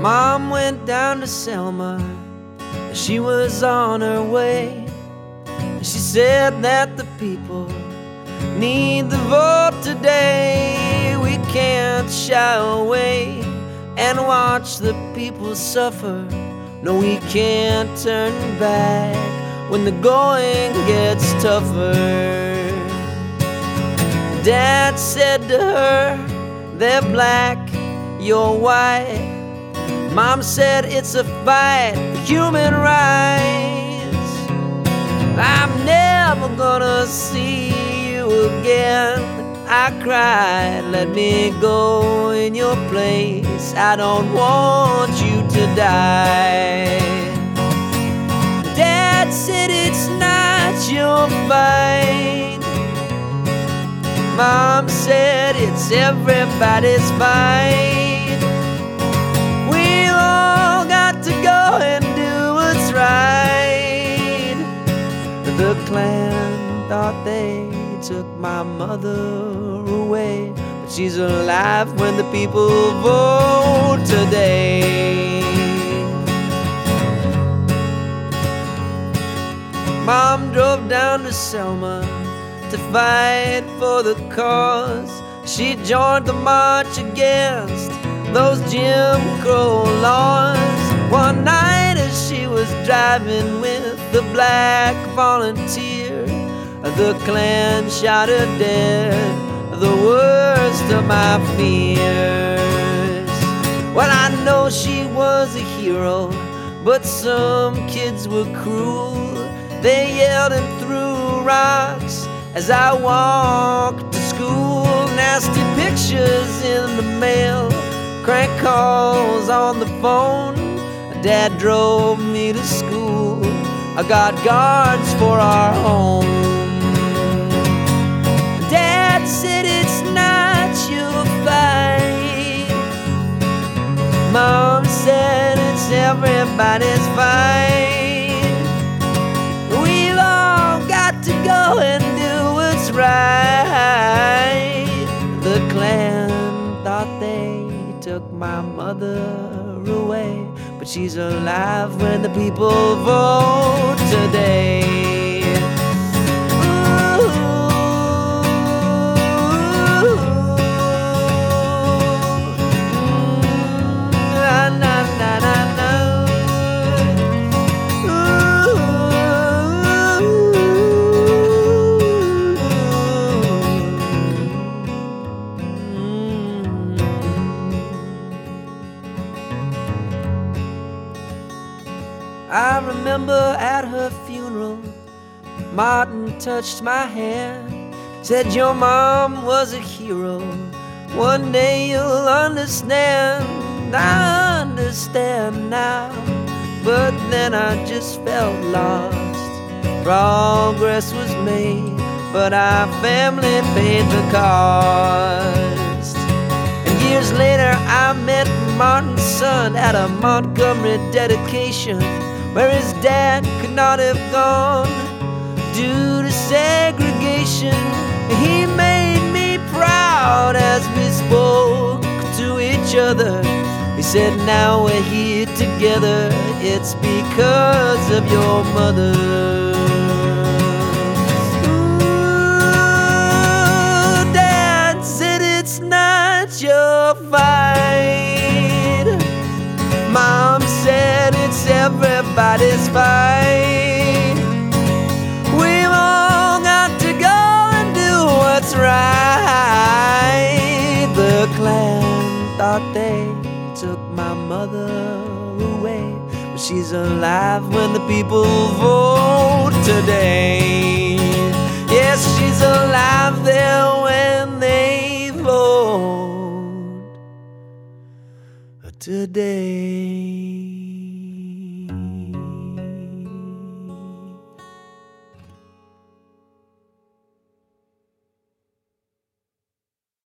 Mom went down to Selma, she was on her way. She said that the people need the vote today. We can't shy away and watch the people suffer. No, we can't turn back when the going gets tougher. Dad said to her, they're black, you're white. Mom said it's a fight for human rights. I'm never gonna see you again. I cried, let me go in your place. I don't want you to die. Dad said it's not your fight. Mom said it's everybody's fight. We all got to go and do what's right. The Klan thought they took my mother away, but she's alive when the people vote today. Mom drove down to Selma to fight for the cause. She joined the march against those Jim Crow laws. One night as she was driving with the black volunteer, the Klan shot her dead, the worst of my fears. Well, I know she was a hero, but some kids were cruel. They yelled and threw rocks as I walked to school. Nasty pictures in the mail, crank calls on the phone. Dad drove me to school, I got guards for our home. Dad said it's not your fight. Mom said it's everybody's fight. We've all got to go and do what's right. The Klan thought they took my mother away, but she's alive when the people vote today. I remember at her funeral, Martin touched my hand, said your mom was a hero, one day you'll understand. I understand now, but then I just felt lost. Progress was made, but our family paid the cost. And years later I met Martin's son at a Montgomery dedication, where his dad could not have gone due to segregation. He made me proud as we spoke to each other. He said, now we're here together, it's because of your mother. Ooh, Dad said it's not your fight. Mom said it's everybody's fight. We've all got to go and do what's right. The Klan thought they took my mother away, but she's alive when the people vote today. Yes, she's alive there when they vote today.